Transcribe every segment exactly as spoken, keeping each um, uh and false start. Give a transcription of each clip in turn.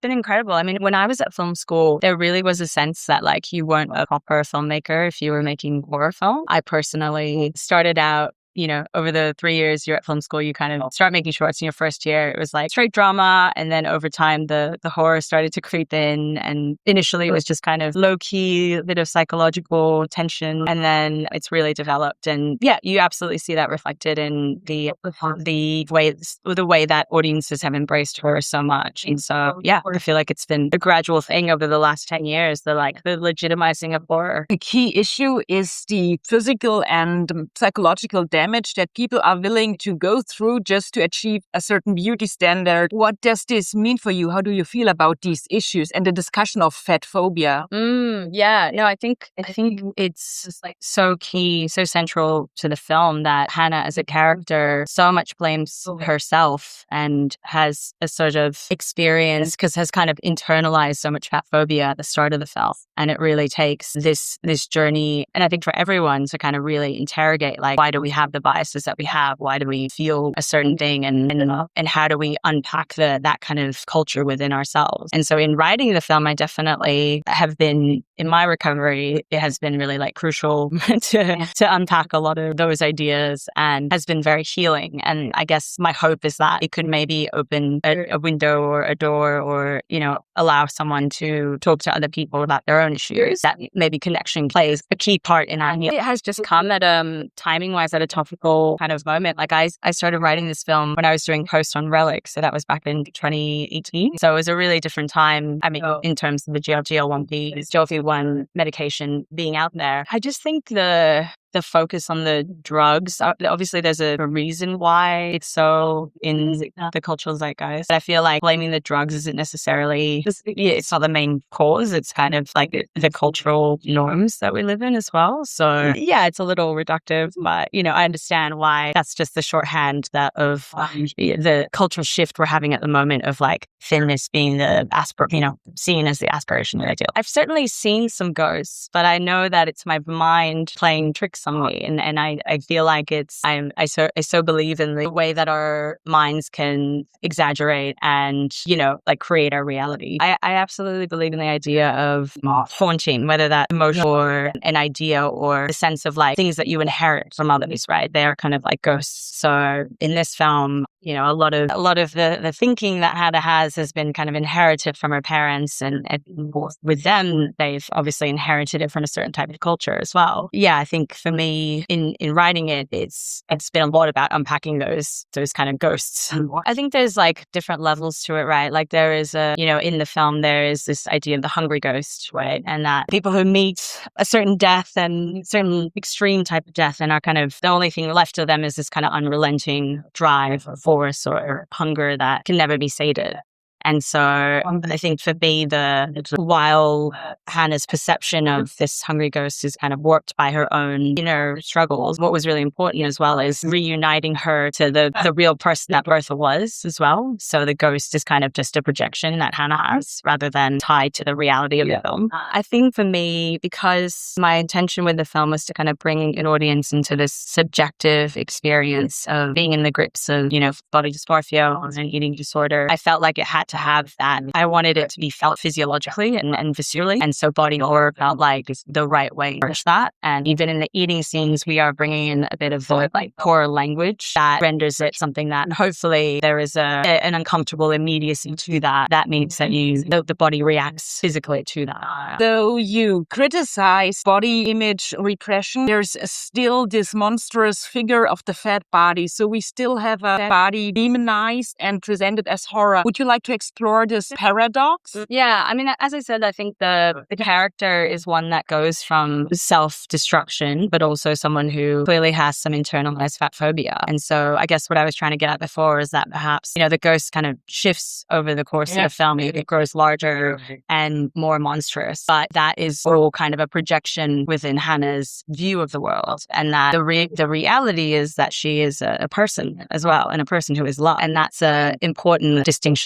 been incredible. I mean, when I was at film school, there really was a sense that like you weren't a proper filmmaker if you were making horror film. I personally started out, you know, over the three years you're at film school, you kind of start making shorts in your first year. It was like straight drama. And then over time, the the horror started to creep in. And initially it was just kind of low key, a bit of psychological tension. And then it's really developed. And yeah, you absolutely see that reflected in the the way the way that audiences have embraced horror so much. And so yeah, I feel like it's been a gradual thing over the last ten years, the like the legitimizing of horror. A key issue is the physical and psychological damage damage that people are willing to go through just to achieve a certain beauty standard. What does this mean for you? How do you feel about these issues and the discussion of fat phobia? Mm, yeah, no, I think I think it's like so key, so central to the film that Hannah as a character so much blames herself and has a sort of experience because has kind of internalized so much fat phobia at the start of the film. And it really takes this this journey, and I think for everyone to kind of really interrogate, like, why do we have the biases that we have? Why do we feel a certain thing? And and, and how do we unpack the that kind of culture within ourselves? And so in writing the film, I definitely have been, in my recovery, it has been really like crucial to, to unpack a lot of those ideas and has been very healing. And I guess my hope is that it could maybe open a, a window or a door or, you know, allow someone to talk to other people about their own issues. That maybe connection plays a key part in our healing. It has just come at um timing wise at a topical kind of moment. Like I, I started writing this film when I was doing post on Relic. So that was back in twenty eighteen. So it was a really different time. I mean, in terms of the G L one P, G L one medication being out there. I just think the the focus on the drugs, obviously there's a, a reason why it's so in the cultural zeitgeist. But I feel like blaming the drugs isn't necessarily, yeah, it's not the main cause. It's kind of like the, the cultural norms that we live in as well. So yeah, it's a little reductive, but you know, I understand why that's just the shorthand that of um, the cultural shift we're having at the moment of like thinness being the aspir, you know, seen as the aspirational ideal. I've certainly seen some ghosts, but I know that it's my mind playing tricks on me, and and I, I feel like it's I'm I so I so believe in the way that our minds can exaggerate and, you know, like create our reality. I, I absolutely believe in the idea of haunting, whether that's emotion or an idea or the sense of like things that you inherit from others, right? They are kind of like ghosts. So in this film, you know, a lot of a lot of the, the thinking that Hannah has has been kind of inherited from her parents, and, and with them, they've obviously inherited it from a certain type of culture as well. Yeah, I think for me, in, in writing it, it's it's been a lot about unpacking those those kind of ghosts. I think there's like different levels to it, right? Like there is a, you know, in the film there is this idea of the hungry ghost, right? And that people who meet a certain death and certain extreme type of death and are kind of the only thing left of them is this kind of unrelenting drive for force or hunger that can never be sated. And so I think for me, the while Hannah's perception of this hungry ghost is kind of warped by her own inner struggles, what was really important as well is reuniting her to the, the real person that Bertha was as well. So the ghost is kind of just a projection that Hannah has rather than tied to the reality of yeah. the film. I think for me, because my intention with the film was to kind of bring an audience into this subjective experience of being in the grips of, you know, body dysmorphia and eating disorder, I felt like it had to have that. I wanted it to be felt physiologically and, and viscerally. And so body horror felt like the right way to approach that. And even in the eating scenes, we are bringing in a bit of the like horror language that renders it something that hopefully there is a, an uncomfortable immediacy to that. That means that you the, the body reacts physically to that. Though you criticize body image repression, there's still this monstrous figure of the fat body. So we still have a body demonized and presented as horror. Would you like to explore this paradox? Yeah, I mean, as I said, I think the, the character is one that goes from self-destruction, but also someone who clearly has some internalized fat phobia. And so I guess what I was trying to get at before is that perhaps, you know, the ghost kind of shifts over the course yeah. of the film. It grows larger and more monstrous, but that is all kind of a projection within Hannah's view of the world. And that the, re- the reality is that she is a, a person as well, and a person who is loved. And that's an important distinction that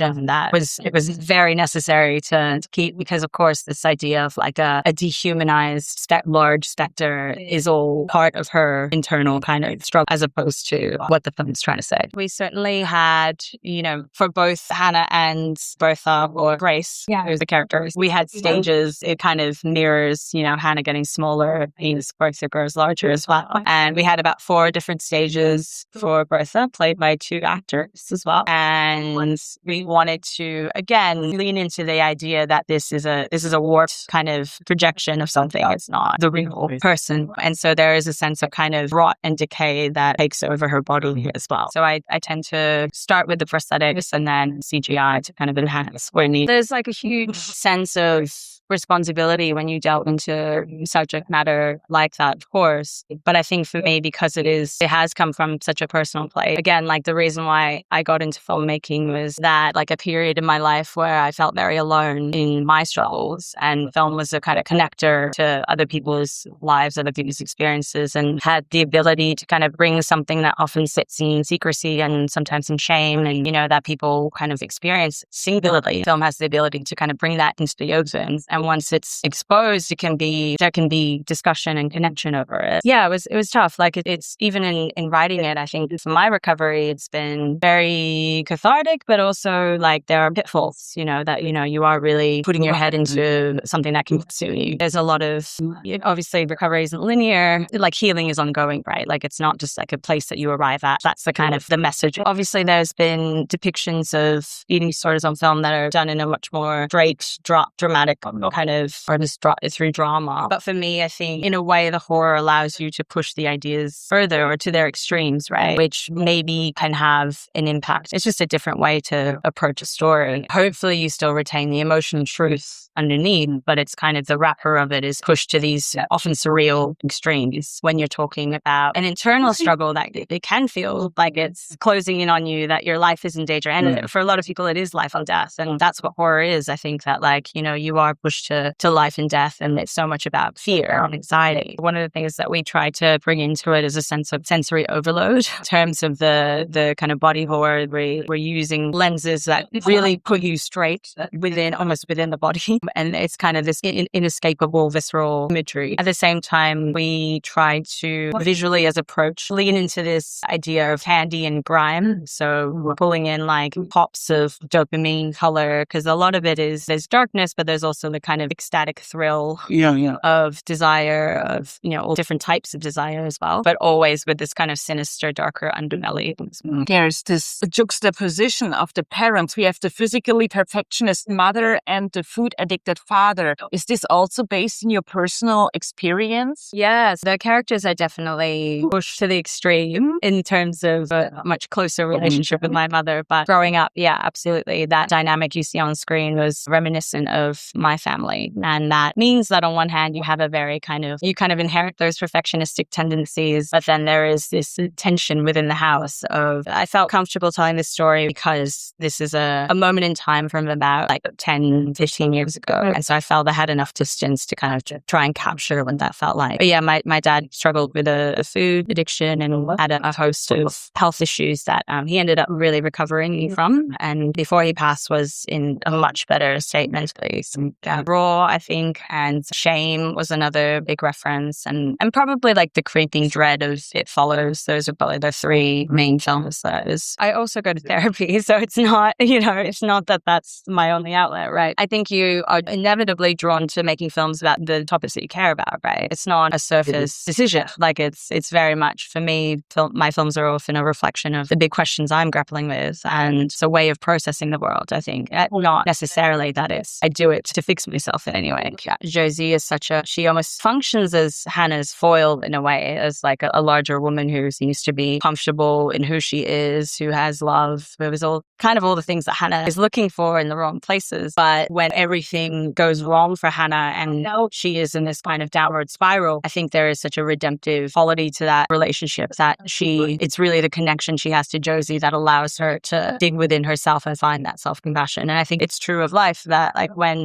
that was, it was very necessary to keep, because of course this idea of like a, a dehumanized spe- large specter is all part of her internal kind of struggle as opposed to what the film is trying to say. We certainly had, you know, for both Hannah and Bertha or Grace, yeah, who's the characters, we had stages. It kind of mirrors, you know, Hannah getting smaller as Bertha grows larger as well. And we had about four different stages for Bertha, played by two actors as well. And we wanted to, again, lean into the idea that this is a this is a warped kind of projection of something. It's not the real person. And so there is a sense of kind of rot and decay that takes over her body as well. So I, I tend to start with the prosthetics and then C G I to kind of enhance where needed. There's like a huge sense of responsibility when you delve into subject matter like that, of course. But I think for me, because it is, it has come from such a personal place. Again, like the reason why I got into filmmaking was that like a period in my life where I felt very alone in my struggles, and film was a kind of connector to other people's lives, other people's experiences, and had the ability to kind of bring something that often sits in secrecy and sometimes in shame, and, you know, that people kind of experience singularly. Film has the ability to kind of bring that into the open. And once it's exposed, it can be, there can be discussion and connection over it. Yeah, it was, it was tough. Like it, it's even in, in writing it, I think for my recovery, it's been very cathartic, but also like there are pitfalls, you know, that, you know, you are really putting your head into something that can consume you. There's a lot of, obviously recovery isn't linear, like healing is ongoing, right? Like it's not just like a place that you arrive at. That's the kind of the message. Obviously there's been depictions of eating disorders on film that are done in a much more straight, dra- dramatic kind of, or just dra- through drama. But for me, I think in a way, the horror allows you to push the ideas further or to their extremes, right? Which maybe can have an impact. It's just a different way to approach a story. Hopefully you still retain the emotional truth underneath, but it's kind of the wrapper of it is pushed to these often surreal extremes when you're talking about an internal struggle that it can feel like it's closing in on you, that your life is in danger. And yeah. for a lot of people, it is life or death. And that's what horror is. I think that like, you know, you are pushed to, to life and death, and it's so much about fear and anxiety. One of the things that we try to bring into it is a sense of sensory overload in terms of the, the kind of body horror. We, we're using lenses that really put you straight within, almost within the body. And it's kind of this in, inescapable visceral imagery. At the same time, we try to visually as approach lean into this idea of candy and grime. So we're pulling in like pops of dopamine color, because a lot of it is there's darkness, but there's also the kind of ecstatic thrill yeah, yeah. of desire, of, you know, all different types of desire as well, but always with this kind of sinister, darker underbelly. There's this juxtaposition of the parents. We have the physically perfectionist mother and the food addicted father. Is this also based in your personal experience? Yes, the characters are definitely pushed to the extreme in terms of a much closer relationship with my mother. But growing up, yeah, absolutely. That dynamic you see on screen was reminiscent of my family. And that means that on one hand, you have a very kind of, you kind of inherit those perfectionistic tendencies, but then there is this tension within the house of, I felt comfortable telling this story because this is a, a moment in time from about like ten, fifteen years ago. And so I felt I had enough distance to kind of try and capture what that felt like. But yeah, my, my dad struggled with a, a food addiction and had a, a host of health issues that um, he ended up really recovering from. And before he passed was in a much better state mentally. So, yeah, Raw, I think, and Shame was another big reference. And, and probably like the creeping dread of It Follows. Those are probably the three main films that is. I also go to therapy, so it's not, you know, it's not that that's my only outlet, right? I think you are inevitably drawn to making films about the topics that you care about, right? It's not a surface decision. Like it's it's very much, for me, film, my films are often a reflection of the big questions I'm grappling with, and it's a way of processing the world, I think. Not necessarily that it's, I do it to fix myself in any way. Yeah. Josie is such a, she almost functions as Hannah's foil in a way, as like a, a larger woman who seems to be comfortable in who she is, who has love, who is all kind of all the things that Hannah is looking for in the wrong places. But when everything goes wrong for Hannah and she is in this kind of downward spiral, I think there is such a redemptive quality to that relationship that she, it's really the connection she has to Josie that allows her to dig within herself and find that self-compassion. And I think it's true of life that like when it really is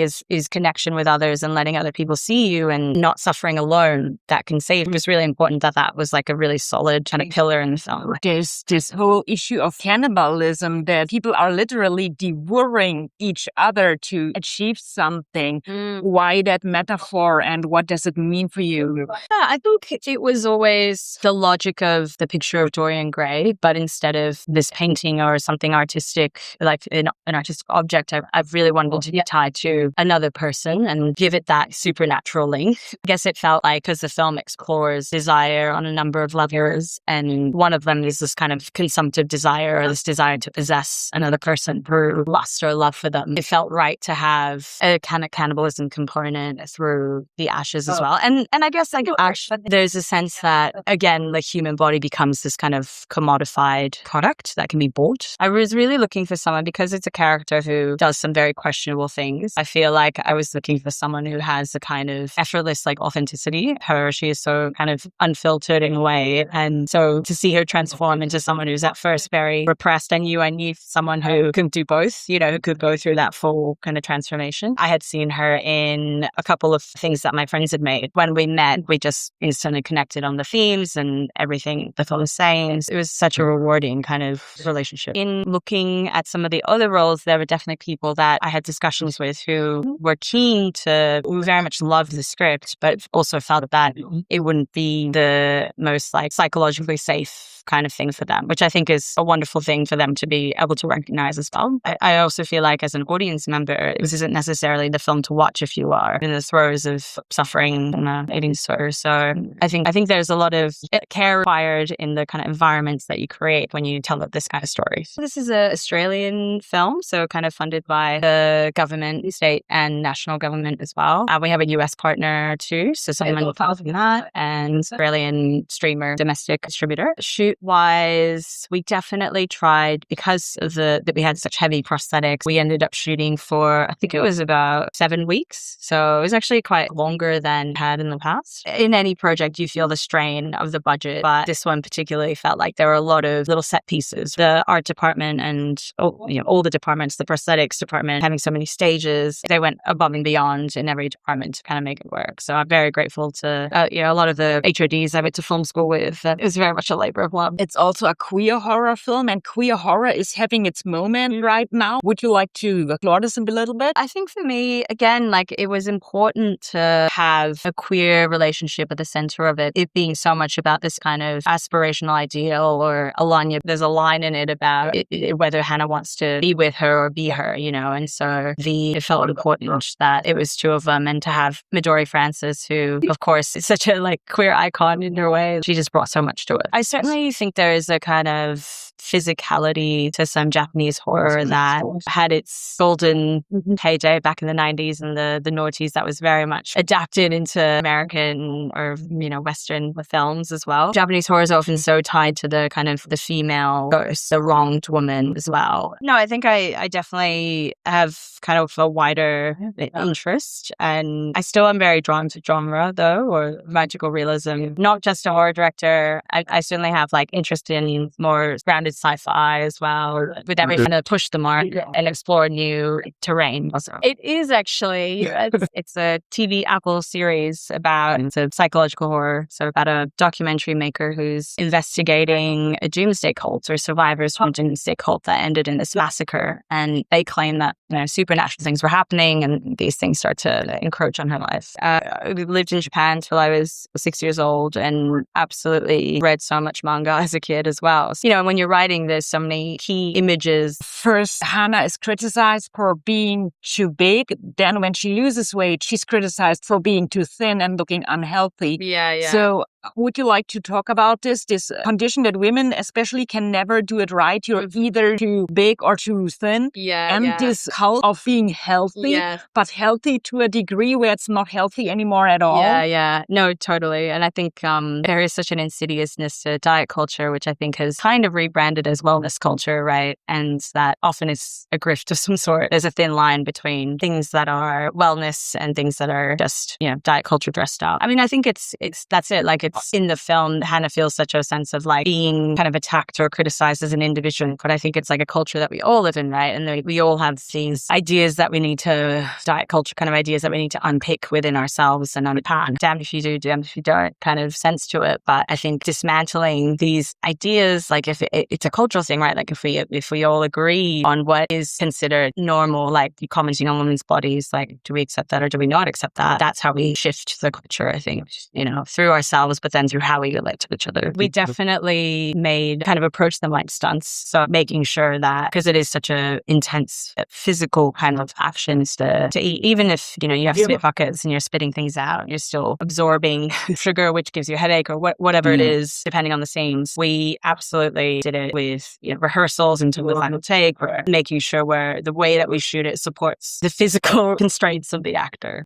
is is connection with others and letting other people see you and not suffering alone that can save. It was really important that that was like a really solid kind of pillar in the film. There's this whole issue of cannibalism, that people are literally devouring each other to achieve something. Mm. Why that metaphor, and what does it mean for you? Yeah, I think it was always the logic of the picture of Dorian Gray, but instead of this painting or something artistic, like an, an artistic object, I, I really wanted to be tied to another person and give it that supernatural link. I guess it felt like, because the film explores desire on a number of levels, and one of them is this kind of consumptive desire, or this desire to possess another person through lust or love for them. It felt right to have a kind of cannibalism component through the ashes as well. And and I guess like ash, there's a sense that, again, the human body becomes this kind of commodified product that can be bought. I was really looking for someone, because it's a character who does some very questionable things. I feel like I was looking for someone who has a kind of effortless like authenticity. Her, she is so kind of unfiltered in a way. And so to see her transform into someone who's at first very repressed, I knew I need someone who can do both, you know, who could go through that full kind of transformation. I had seen her in a couple of things that my friends had made. When we met, we just instantly connected on the themes and everything the film was saying. It was such a rewarding kind of relationship. In looking at some of the other roles, there were definitely people that I had discussions with who were keen to, who very much loved the script, but also felt that it wouldn't be the most like psychologically safe kind of thing for them, which I think is a wonderful thing for them to be able to recognize as well. I, I also feel like as an audience member, this isn't necessarily the film to watch if you are in the throes of suffering and uh, eating disorder. So I think I think there's a lot of care required in the kind of environments that you create when you tell this kind of story. So this is an Australian film, so kind of funded by the government, state and national government as well. Uh, we have a U S partner too, so someone involved in that, and Australian streamer, domestic distributor. Shoot wise, we definitely tried, because of the that we had such heavy prosthetics, we ended up shooting for, I think it was about seven weeks. So it was actually quite longer than had in the past. In any project, you feel the strain of the budget, but this one particularly felt like there were a lot of little set pieces. The art department and oh, you know, all the departments, the prosthetics department, having so many stages, they went above and beyond in every department to kind of make it work. So I'm very grateful to, uh, you know, a lot of the H O Ds I went to film school with. Uh, it was very much a labor of love. It's also a queer horror film, and queer horror is having its moment right now. Would you like to explore this a little bit? I think for me, again, like it was important to have a queer relationship at the center of it. It being so much about this kind of aspirational ideal, or Alanya, there's a line in it about it, it, whether Hannah wants to be with her or be her, you know, and so the it felt important that it was two of them, and to have Midori Francis, who, of course, is such a like queer icon in her way. She just brought so much to it. I certainly think there is a kind of physicality to some Japanese horror that had its golden heyday back in the nineties and the, the noughties, that was very much adapted into American or, you know, Western films as well. Japanese horror is often so tied to the kind of the female ghost, the wronged woman as well. No, I think I, I definitely have kind of a wider interest, and I still am very drawn to genre though, or magical realism. Not just a horror director. I, I certainly have like interest in more grounded sci-fi as well, with every kind of push the mark and explore new terrain. Also, it is actually it's, it's a T V Apple series about it's a psychological horror, so about a documentary maker who's investigating a doomsday cult or survivors from a doomsday cult that ended in this massacre, and they claim that, you know, supernatural things were happening, and these things start to encroach on her life. Uh, I lived in Japan till I was six years old, and absolutely read so much manga as a kid as well. So, you know, when you're writing, there's so many key images. First, Hannah is criticized for being too big. Then when she loses weight, she's criticized for being too thin and looking unhealthy. Yeah, yeah. So would you like to talk about this, this condition that women especially can never do it right? You're either too big or too thin. Yeah, and yeah. this cult of being healthy, Yeah. but healthy to a degree where it's not healthy anymore at all. Yeah, yeah. No, totally. And I think um, there is such an insidiousness to diet culture, which I think has kind of rebranded as wellness culture, right? And that often is a grift of some sort. There's a thin line between things that are wellness and things that are just, you know, diet culture dressed up. I mean, I think it's, it's, that's it. Like it's, sense in the film, Hannah feels such a sense of like being kind of attacked or criticized as an individual. But I think it's like a culture that we all live in, right? And we all have these ideas that we need to, diet culture kind of ideas that we need to unpick within ourselves and unpack. Damned if you do, damned if you don't kind of sense to it. But I think dismantling these ideas, like if it, it's a cultural thing, right? Like if we if we all agree on what is considered normal, like commenting on women's bodies, like do we accept that or do we not accept that? That's how we shift the culture, I think, you know, through ourselves, but then through how we relate to each other. We definitely made kind of approach them like stunts. So making sure that, because it is such a intense physical kind of actions to, to eat, even if, you know, you have spit buckets and you're spitting things out, you're still absorbing sugar, which gives you a headache or what, whatever mm. it is, depending on the scenes. We absolutely did it with, you know, rehearsals until the final take, or making sure where the way that we shoot it supports the physical constraints of the actor.